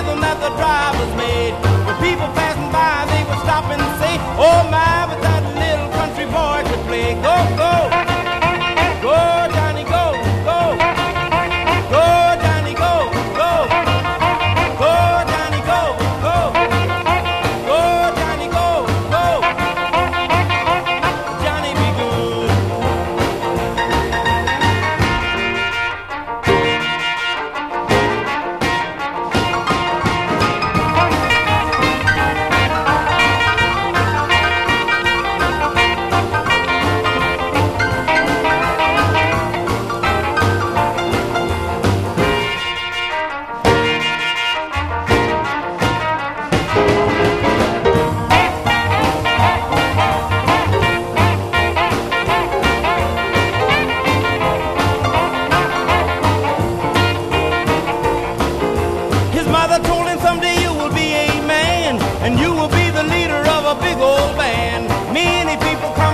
rhythm that the drivers made. When people passing by, they would stop and say, oh my, but that little country boy could play. Go, go, go, Johnny, go, go, go, Johnny, go, go, go, Johnny, go, go, go, Johnny, go, go, Johnny be good. His mother told him someday you will be a man, and you will be the leader of a big old band. Many people come